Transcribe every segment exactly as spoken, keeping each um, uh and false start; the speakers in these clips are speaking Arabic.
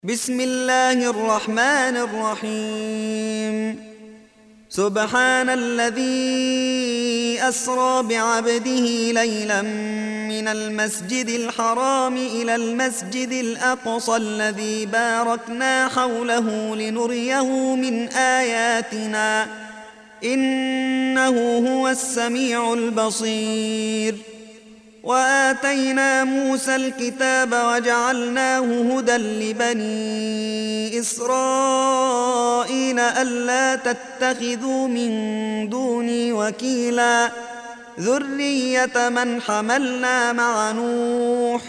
بسم الله الرحمن الرحيم سبحان الذي أسرى بعبده ليلا من المسجد الحرام إلى المسجد الأقصى الذي باركنا حوله لنريه من آياتنا إنه هو السميع البصير. وآتينا موسى الكتاب وجعلناه هدى لبني إسرائيل ألا تتخذوا من دوني وكيلا ذرية من حملنا مع نوح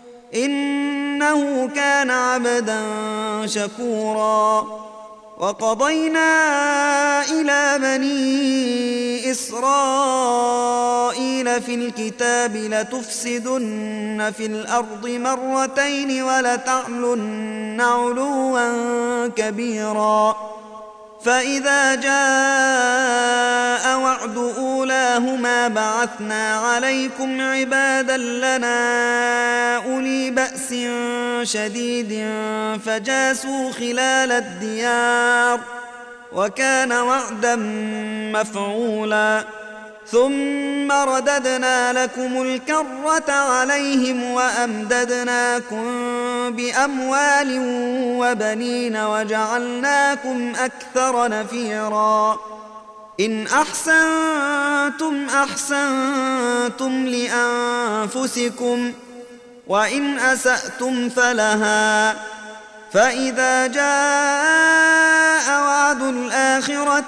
إنه كان عبدا شكورا. وقضينا إلى بني إسرائيل في الكتاب لتفسدن في الأرض مرتين ولتعلن علوا كبيرا. فإذا جاء وعد أولاهما بعثنا عليكم عبادا لنا أولي بأس شديد فجاسوا خلال الديار وكان وعدا مفعولا. ثم رددنا لكم الكرة عليهم وأمددناكم بأموال وبنين وجعلناكم أكثر نفيرا. إن أحسنتم أحسنتم لأنفسكم وإن أسأتم فلها. فإذا جاء وعد الآخرة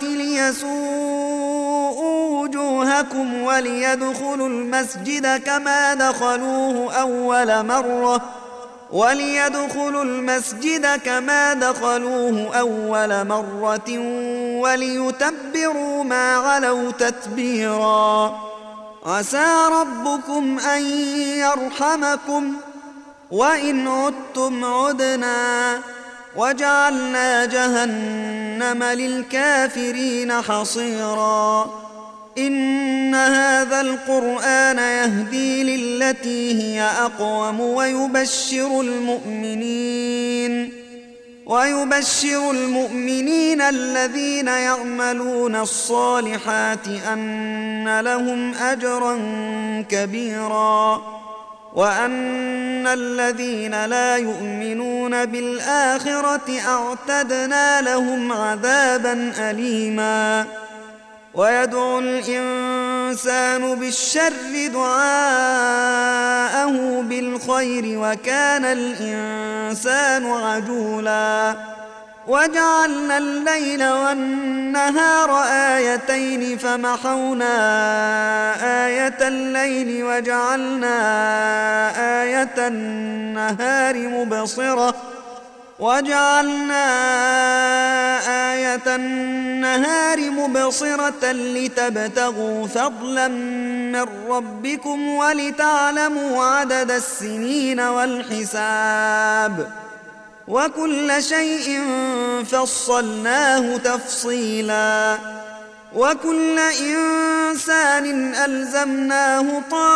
ليسوءوا وجوهكم وليدخلوا المسجد كما دخلوه أول مرة وليدخلوا المسجد كما دخلوه أول مرة وليتبروا ما علوا تتبيرا. عسى ربكم أن يرحمكم وإن عدتم عدنا وجعلنا جهنم للكافرين حصيرا. إن هذا القرآن يهدي للتي هي أقوم ويبشر المؤمنين ويبشر المؤمنين الذين يعملون الصالحات أن لهم أجرا كبيرا وأن الذين لا يؤمنون بالآخرة أعتدنا لهم عذابا أليما. ويدعو الإنسان بالشر دعاءه بالخير وكان الإنسان عجولا. وجعلنا الليل والنهار آيتين فمحونا آية الليل وجعلنا آية النهار مبصرة وجعلنا آية النهار مبصرة لتبتغوا فضلا من ربكم ولتعلموا عدد السنين والحساب وكل شيء فصلناه تفصيلا. وكل إنسان ألزمناه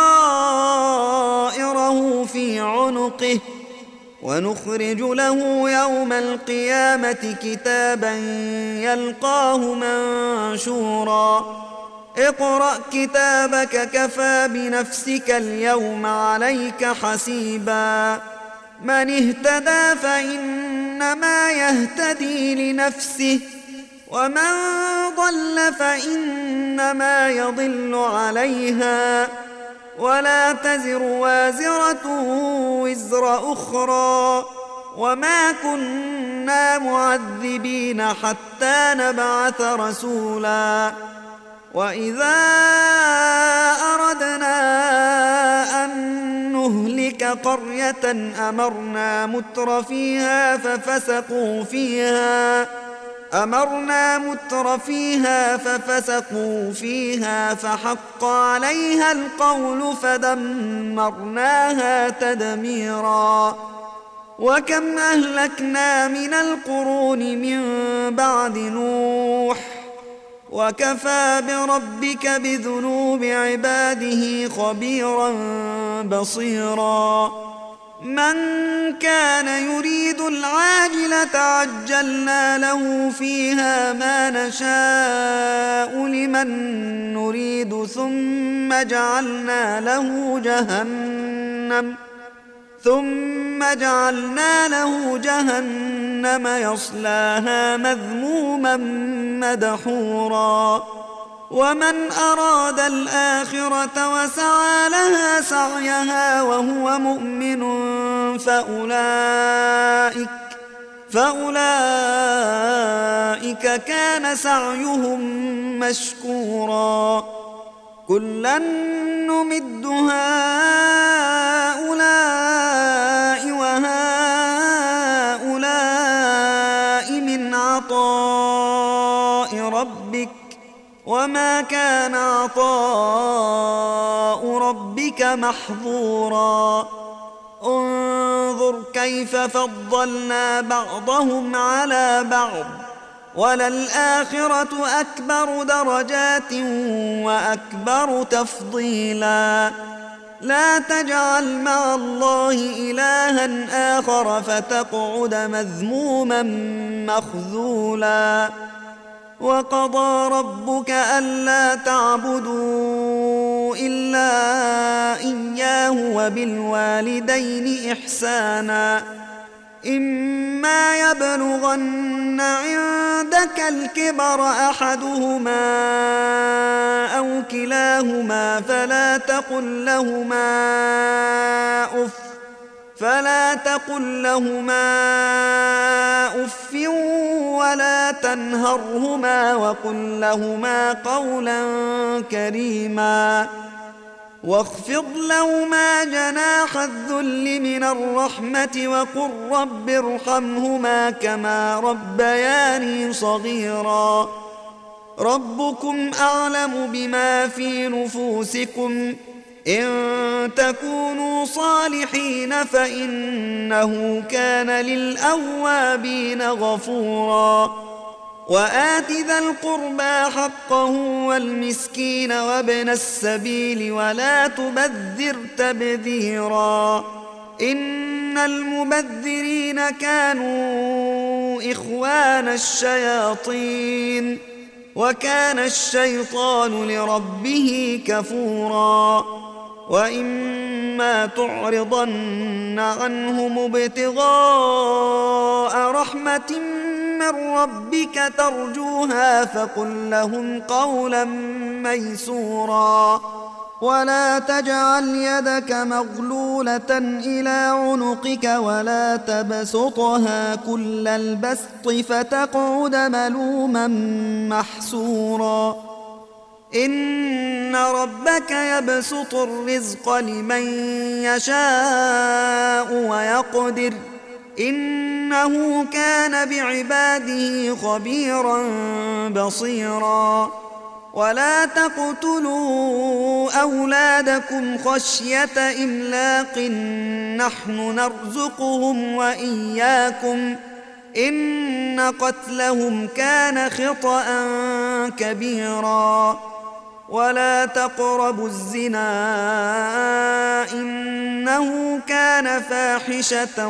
طائره في عنقه ونخرج له يوم القيامة كتابا يلقاه منشورا. اقرأ كتابك كفى بنفسك اليوم عليك حسيبا. من اهتدى فإنما يهتدي لنفسه ومن ضل فإنما يضل عليها ولا تزر وازرة وزر أخرى وما كنا معذبين حتى نبعث رسولا. وإذا أردنا أن نهلك قرية أمرنا متر فيها ففسقوا فيها أمرنا متر فيها ففسقوا فيها فحق عليها القول فدمرناها تدميرا. وكم أهلكنا من القرون من بعد نوح وكفى بربك بذنوب عباده خبيرا بصيرا. من كان يريد العاجلة عجلنا له فيها ما نشاء لمن نريد ثم جعلنا له جهنم ثم جعلنا له جهنم يصلاها مذموما مدحورا ومن أراد الآخرة وسعى لها سعيها وهو مؤمن فأولئك فأولئك كان سعيهم مشكورا كلا نمد هؤلاء وهؤلاء من عطاء ربك وما كان عطاء ربك محظورا انظر كيف فضلنا بعضهم على بعض وللآخرة أكبر درجات وأكبر تفضيلا لا تجعل مع الله إلها آخر فتقعد مذموما مخذولا وقضى ربك ألا تعبدوا إلا إياه وبالوالدين إحسانا إما يبلغن عندك الكبر أحدهما أو كلاهما فلا تقل لهما أف فلا تقل لهما أف ولا تنهرهما وقل لهما قولا كريما واخفض لهما جناح الذل من الرحمة وقل رب ارحمهما كما ربياني صغيرا ربكم أعلم بما في نفوسكم إن تكونوا صالحين فإنه كان للأوابين غفورا وآت ذا القربى حقه والمسكين وابن السبيل ولا تبذر تبذيرا إن المبذرين كانوا إخوان الشياطين وكان الشيطان لربه كفورا وإما تعرضن عنهم ابتغاء رحمة من ربك ترجوها فقل لهم قولا ميسورا ولا تجعل يدك مغلولة إلى عنقك ولا تبسطها كل البسط فتقعد ملوما محسورا إن ربك يبسط الرزق لمن يشاء ويقدر إنه كان بعباده خبيرا بصيرا ولا تقتلوا أولادكم خشية إملاق نحن نرزقهم وإياكم إن قتلهم كان خطأ كبيرا ولا تقربوا الزنا إنه كان فاحشة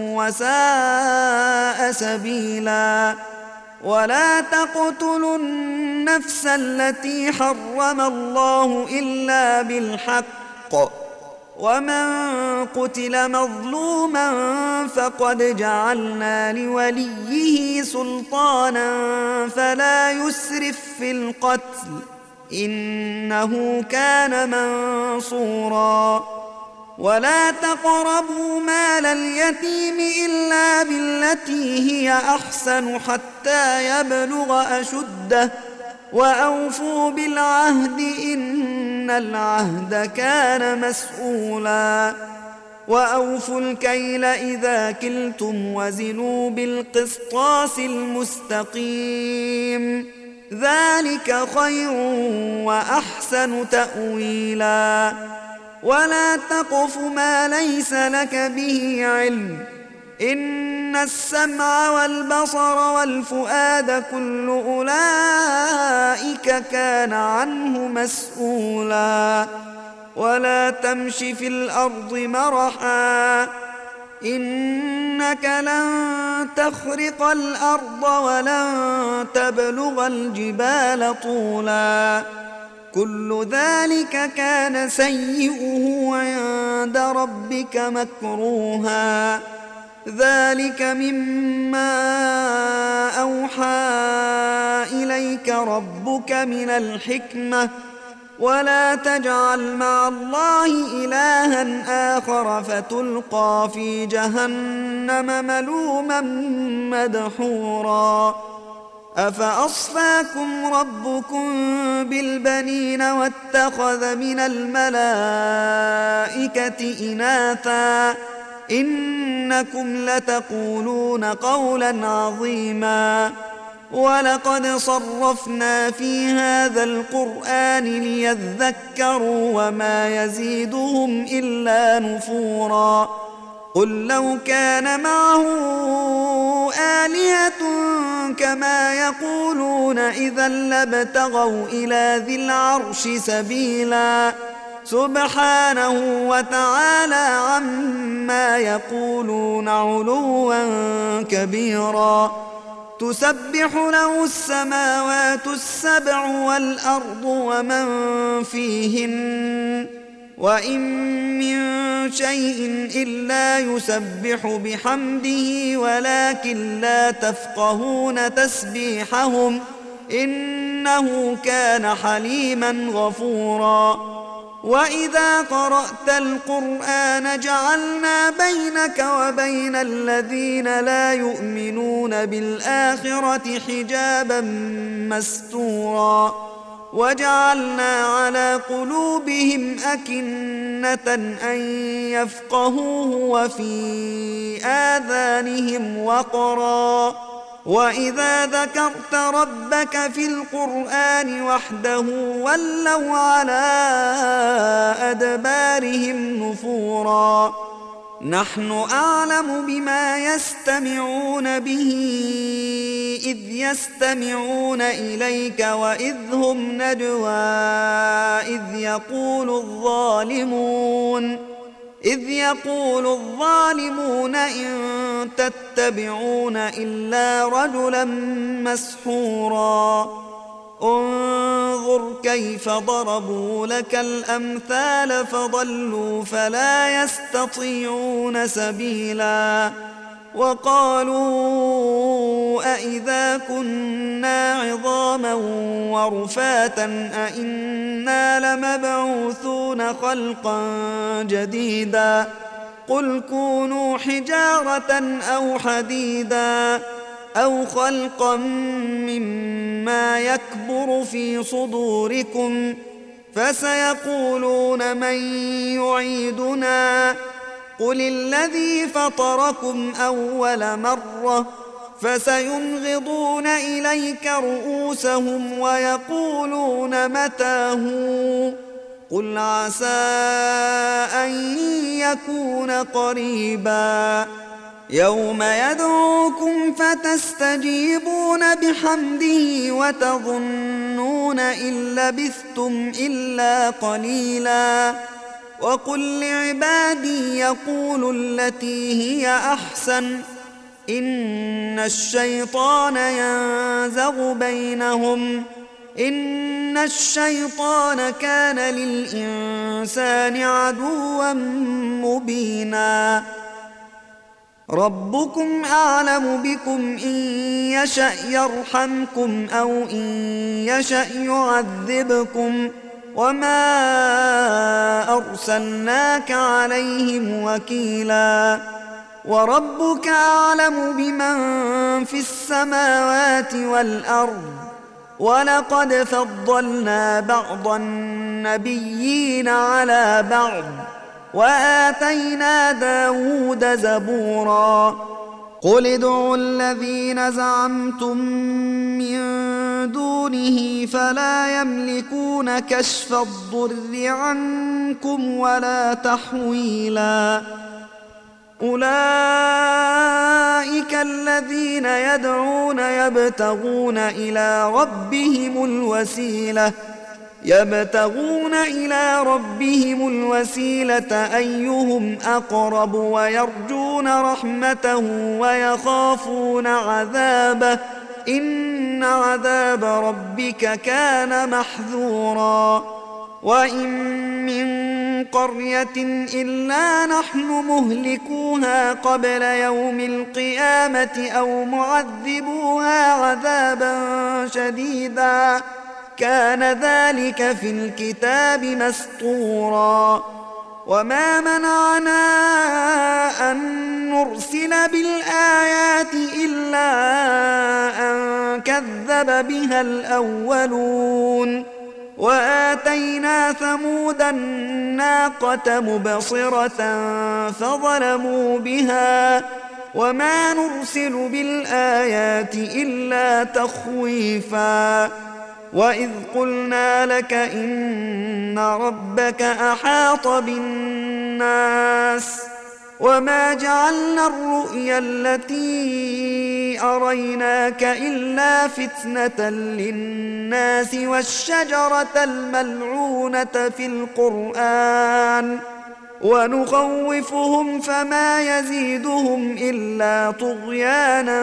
وساء سبيلا ولا تقتلوا النفس التي حرم الله إلا بالحق ومن قتل مظلوما فقد جعلنا لوليه سلطانا فلا يسرف في القتل إنه كان منصورا ولا تقربوا مال اليتيم إلا بالتي هي أحسن حتى يبلغ أشده وأوفوا بالعهد إن العهد كان مسؤولا وأوفوا الكيل إذا كلتم وزنوا بالقسطاس المستقيم ذلك خير وأحسن تأويلا ولا تقف ما ليس لك به علم إن السمع والبصر والفؤاد كل أولئك كان عنه مسؤولا ولا تمش في الأرض مرحا إنك لن تخرق الأرض ولن تبلغ الجبال طولا كل ذلك كان سيئه عند ربك مكروها ذلك مما أوحى إليك ربك من الحكمة ولا تجعل مع الله إلها آخر فتلقى في جهنم ملوما مدحورا أفأصفاكم ربكم بالبنين واتخذ من الملائكة إناثا إنكم لتقولون قولا عظيما ولقد صرفنا في هذا القرآن ليذكروا وما يزيدهم إلا نفورا قل لو كان معه آلهة كما يقولون إذا لابتغوا إلى ذي العرش سبيلا سبحانه وتعالى عما يقولون علوا كبيرا تسبح له السماوات السبع والأرض ومن فيهن وإن من شيء إلا يسبح بحمده ولكن لا تفقهون تسبيحهم إنه كان حليما غفورا وإذا قرأت القرآن جعلنا بينك وبين الذين لا يؤمنون بالآخرة حجابا مستورا وجعلنا على قلوبهم أكنة أن يفقهوه وفي آذانهم وقرا وإذا ذكرت ربك في القرآن وحده ولوا على أدبارهم نفورا نحن أعلم بما يستمعون به إذ يستمعون إليك وإذ هم نجوى إذ يقول الظالمون إذ يقول الظالمون إن تتبعون إلا رجلا مسحورا انظر كيف ضربوا لك الأمثال فضلوا فلا يستطيعون سبيلا وقالوا أإذا كنا عظاما ورفاتا أإنا لمبعوثون خلقا جديدا قل كونوا حجارة أو حديدا أو خلقا مما يكبر في صدوركم فسيقولون من يعيدنا قل الذي فطركم أول مرة فسينغضون إليك رؤوسهم ويقولون متى هو قل عسى أن يكون قريبا يوم يدعوكم فتستجيبون بحمده وتظنون إن لبثتم إلا قليلا وقل لعبادي يقولوا التي هي أحسن إن الشيطان ينزغ بينهم إن الشيطان كان للإنسان عدوا مبينا ربكم أعلم بكم إن يشأ يرحمكم أو إن يشأ يعذبكم وما أرسلناك عليهم وكيلا وربك أعلم بمن في السماوات والأرض ولقد فضلنا بعض النبيين على بعض وآتينا داود زبورا قل ادعوا الذين زعمتم من دونه فلا يملكون كشف الضر عنكم ولا تحويلا أولئك الذين يدعون يبتغون إلى ربهم الوسيلة يبتغون إلى ربهم الوسيلة أيهم أقرب ويرجون رحمته ويخافون عذابه إن عذاب ربك كان محذورا وإن من قرية إلا نحن مهلكوها قبل يوم القيامة أو معذبوها عذابا شديدا كان ذلك في الكتاب مسطورا وما منعنا أن نرسل بالآيات إلا أن كذب بها الأولون وآتينا ثمود الناقة مبصرة فظلموا بها وما نرسل بالآيات إلا تخويفا وإذ قلنا لك إن ربك أحاط بالناس وما جعلنا الرؤيا التي أريناك إلا فتنة للناس والشجرة الملعونة في القرآن ونخوفهم فما يزيدهم إلا طغيانا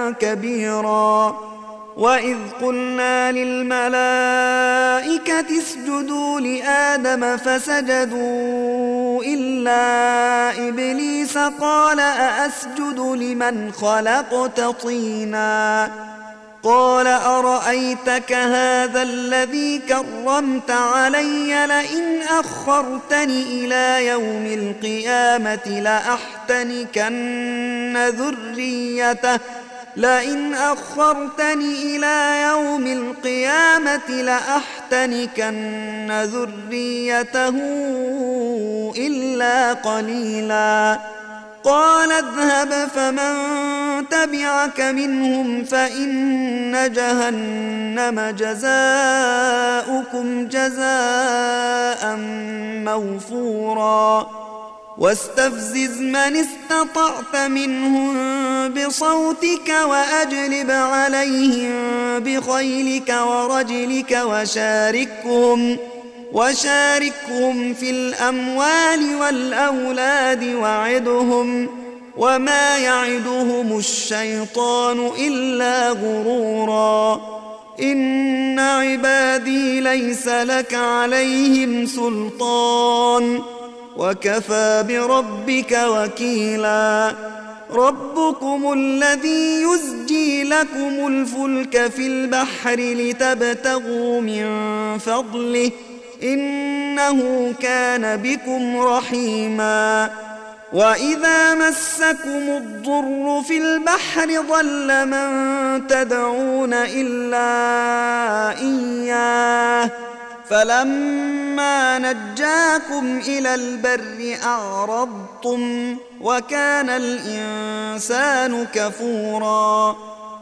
كبيرا وإذ قلنا للملائكة اسجدوا لآدم فسجدوا إلا إبليس قال أأسجد لمن خلقت طينا قال أرأيتك هذا الذي كرمت علي لئن أخرتني إلى يوم القيامة لأحتنكن ذريته لئن أخرتني إلى يوم القيامة لأحتنكن ذريته إلا قليلا قال اذهب فمن تبعك منهم فإن جهنم جزاؤكم جزاء موفورا واستفزز من استطعت منهم بصوتك وأجلب عليهم بخيلك ورجلك وشاركهم وشاركهم في الأموال والأولاد وعدهم وما يعدهم الشيطان إلا غرورا إن عبادي ليس لك عليهم سلطان وكفى بربك وكيلا ربكم الذي يزجي لكم الفلك في البحر لتبتغوا من فضله إنه كان بكم رحيما وإذا مسكم الضر في البحر ضل من تدعون إلا إياه فلما نجاكم إلى البر أعرضتم وكان الإنسان كفورا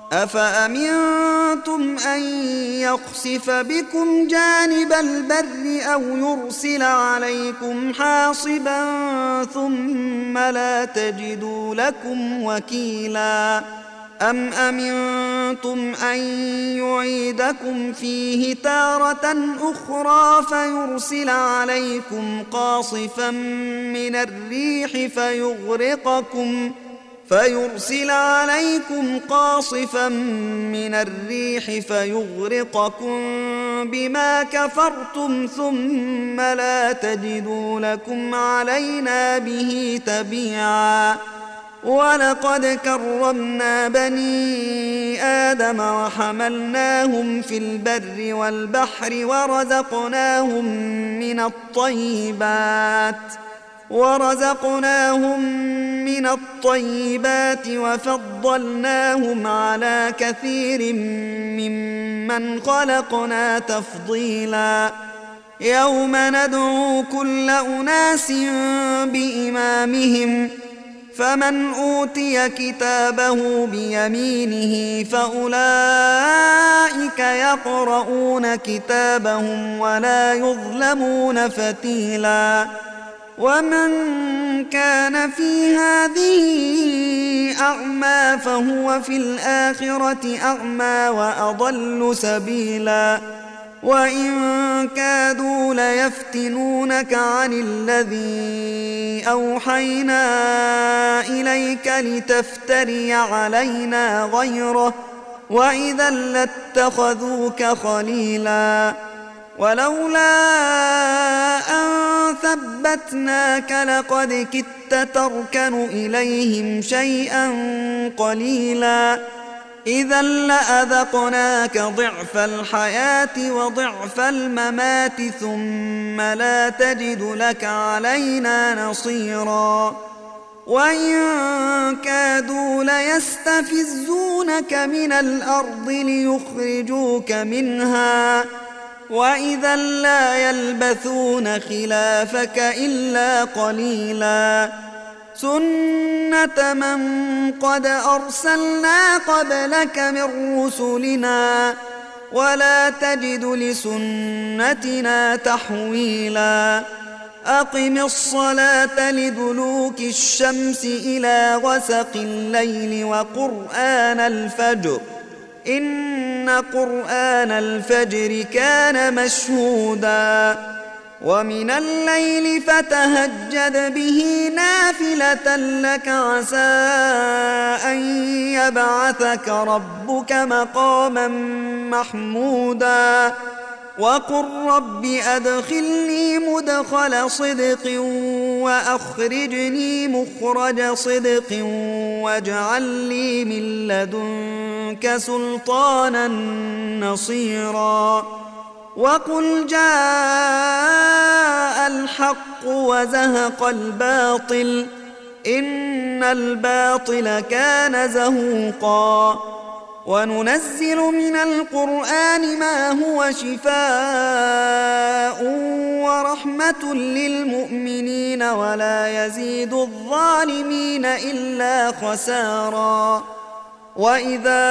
أفأمنتم أن يخسف بكم جانب البر أو يرسل عليكم حاصبا ثم لا تجدوا لكم وكيلا أم أمنتم أن يعيدكم فيه تارة أخرى فيرسل عليكم قاصفا من الريح فيغرقكم فيرسل عليكم قاصفا من الريح فيغرقكم بما كفرتم ثم لا تجدوا لكم علينا به تبيعا ولقد كرمنا بني آدم وحملناهم في البر والبحر ورزقناهم من الطيبات ورزقناهم من الطيبات وفضلناهم على كثير ممن خلقنا تفضيلا يوم ندعو كل أناس بإمامهم فمن أوتي كتابه بيمينه فأولئك يقرؤون كتابهم ولا يظلمون فتيلا ومن كان في هذه أعمى فهو في الآخرة أعمى وأضل سبيلا وإن كادوا ليفتنونك عن الذي أوحينا إليك لتفتري علينا غيره وإذا لاتخذوك خليلا ولولا أن ثبتناك لقد كدت تركن إليهم شيئا قليلا إذا لأذقناك ضعف الحياة وضعف الممات ثم لا تجد لك علينا نصيرا وإن كادوا ليستفزونك من الأرض ليخرجوك منها وإذا لا يلبثون خلافك إلا قليلا سنة من قد أرسلنا قبلك من رسلنا ولا تجد لسنتنا تحويلا أقم الصلاة لدلوك الشمس إلى غسق الليل وقرآن الفجر إن قرآن الفجر كان مشهودا ومن الليل فتهجد به نافلة لك عسى أن يبعثك ربك مقاما محمودا وقل رب أدخلني مدخل صدق وأخرجني مخرج صدق واجعل لي من لدنك سلطانا نصيرا وقل جاء الحق وزهق الباطل إن الباطل كان زهوقا وننزل من القرآن ما هو شفاء ورحمة للمؤمنين ولا يزيد الظالمين إلا خسارا وإذا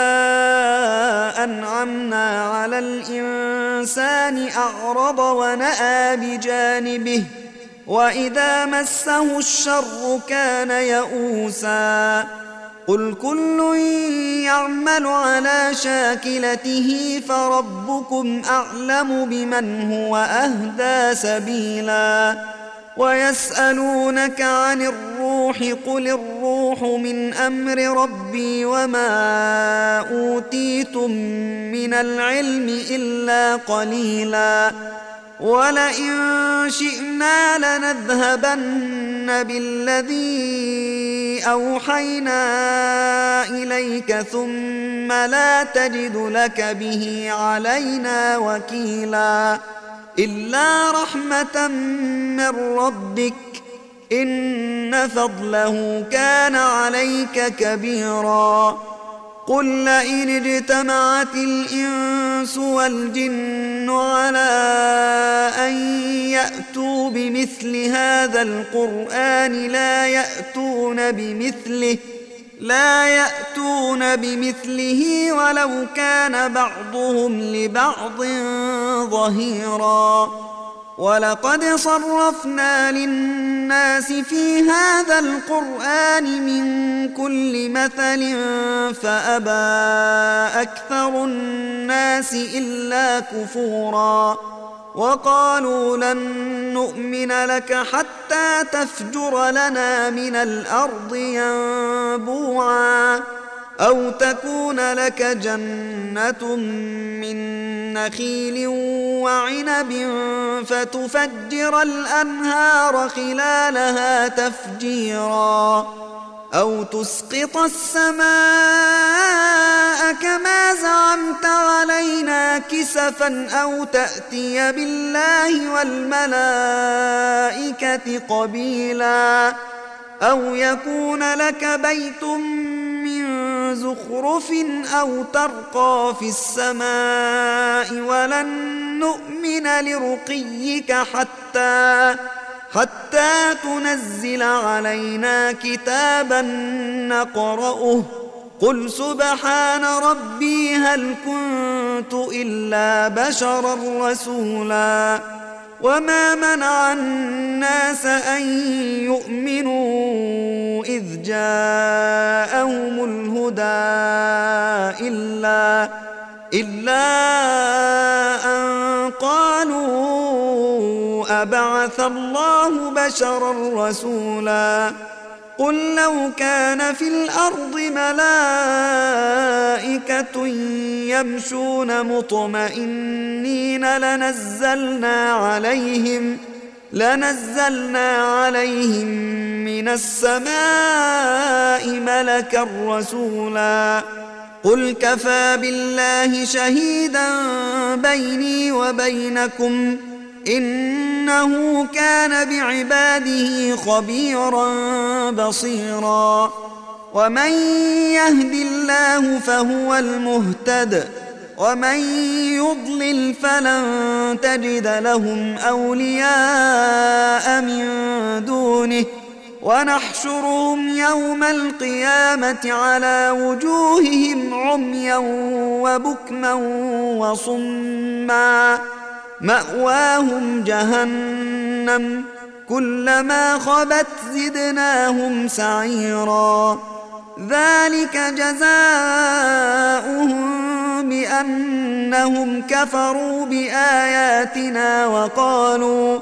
أنعمنا على الإنسان أعرض ونأى بجانبه وإذا مسه الشر كان يئوسا قل كل يعمل على شاكلته فربكم أعلم بمن هو أهدى سبيلا ويسألونك عن الروح قل الروح من أمر ربي وما أوتيتم من العلم إلا قليلا ولئن شئنا لنذهبن بالذي أوحينا إليك ثم لا تجد لك به علينا وكيلا إلا رحمة من ربك إن فضله كان عليك كبيرا قل لئن اجتمعت الإنس والجن على أن يأتوا بمثل هذا القرآن لا يأتون بمثله لا يأتون بمثله ولو كان بعضهم لبعض ظهيرا ولقد صرفنا للناس في هذا القرآن من كل مثل فأبى أكثر الناس إلا كفورا وقالوا لن نؤمن لك حتى تفجر لنا من الأرض ينبوعا أو تكون لك جنة من نخيل وعنب فتفجر الأنهار خلالها تفجيرا أو تسقط السماء كما زعمت علينا كسفا أو تأتي بالله والملائكة قبيلا أو يكون لك بيت من زخرف أو ترقى في السماء ولن نؤمن لرقيك حتى حتى تنزل علينا كتابا نقرأه قل سبحان ربي هل كنت إلا بشرا رسولا وما منع الناس أن يؤمنوا إذ جاءهم الهدى إلا إلا أن أبعث الله بشرا رسولا قل لو كان في الأرض ملائكة يمشون مطمئنين لنزلنا عليهم لنزلنا عليهم من السماء ملكا رسولا قل كفى بالله شهيدا بيني وبينكم إنه كان بعباده خبيرا بصيرا ومن يهد الله فهو المهتد ومن يضلل فلن تجد لهم أولياء من دونه ونحشرهم يوم القيامة على وجوههم عميا وبكما وصما مأواهم جهنم كلما خبت زدناهم سعيرا ذلك جزاؤهم بأنهم كفروا بآياتنا وقالوا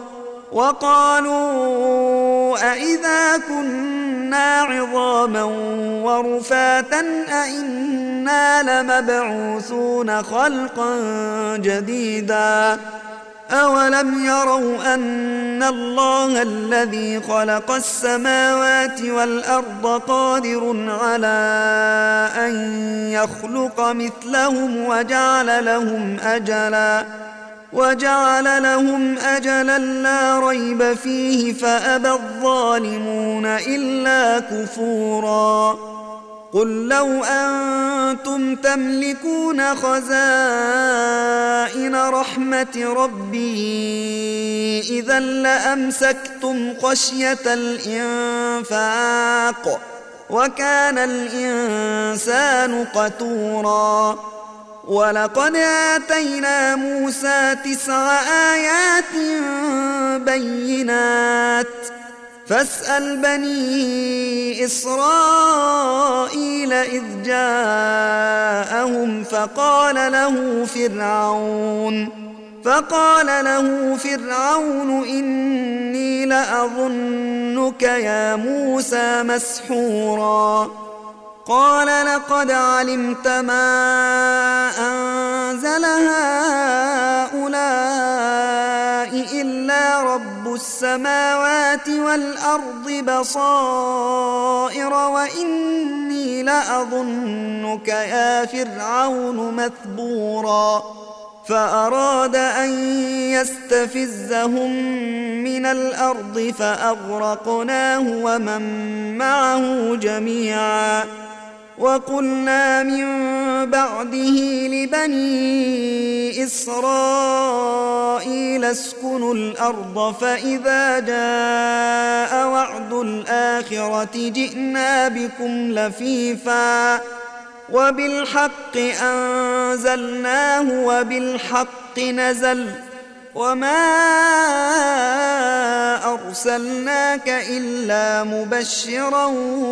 وقالوا أئذا كنا عظاما ورفاتا أئنا لمبعوثون خلقا جديدا أولم يروا أن الله الذي خلق السماوات والأرض قادر على أن يخلق مثلهم وجعل لهم أجلا وجعل لهم أجلا لا ريب فيه فأبى الظالمون إلا كفورا قل لو أنتم تملكون خزائن رحمة ربي إذا لأمسكتم خشية الإنفاق وكان الإنسان قتورا ولقد آتينا موسى تسع آيات بينات فاسأل بني إسرائيل إذ جاءهم فقال له فرعون فقال له فرعون إني لأظنك يا موسى مسحورا قال لقد علمت ما أنزل هؤلاء إلا رب السماوات والأرض بصائر وإني لأظنك يا فرعون مثبورا فأراد أن يستفزهم من الأرض فأغرقناه ومن معه جميعا وقلنا من بعده لبني إسرائيل اسكنوا الأرض فإذا جاء وعد الآخرة جئنا بكم لفيفا وبالحق أنزلناه وبالحق نزل وما أرسلناك إلا مبشرا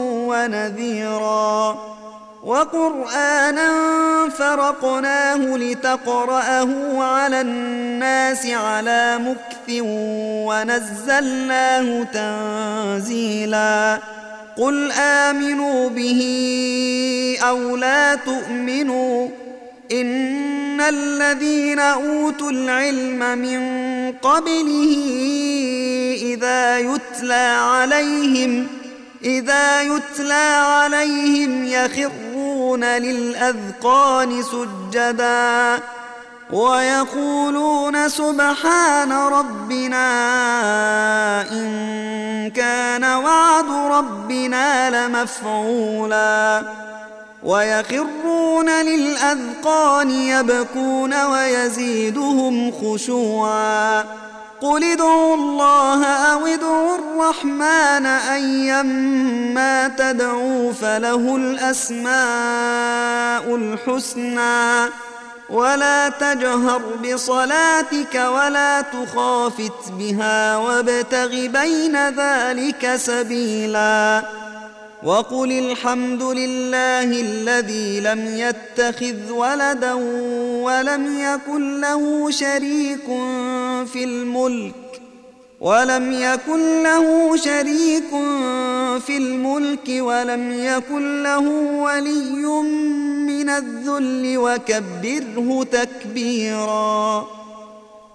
ونذيرا وقرآنا فرقناه لتقرأه على الناس على مكث ونزلناه تنزيلا قل آمنوا به أو لا تؤمنوا إن الذين أوتوا العلم من قبله إذا يتلى عليهم إذا يتلى عليهم يخرون للأذقان سجدا ويقولون سبحان ربنا إن كان وعد ربنا لمفعولا ويخرون للأذقان يبكون ويزيدهم خشوعا قل ادعوا الله أو ادعوا الرحمن أيما تدعوا فله الأسماء الحسنى ولا تجهر بصلاتك ولا تخافت بها وابتغ بين ذلك سبيلا وقل الحمد لله الذي لم يتخذ ولدا ولم يكن له شريك في الملك ولم يكن له شريك في الملك ولم يكن له ولي من الذل وكبره تكبيرا.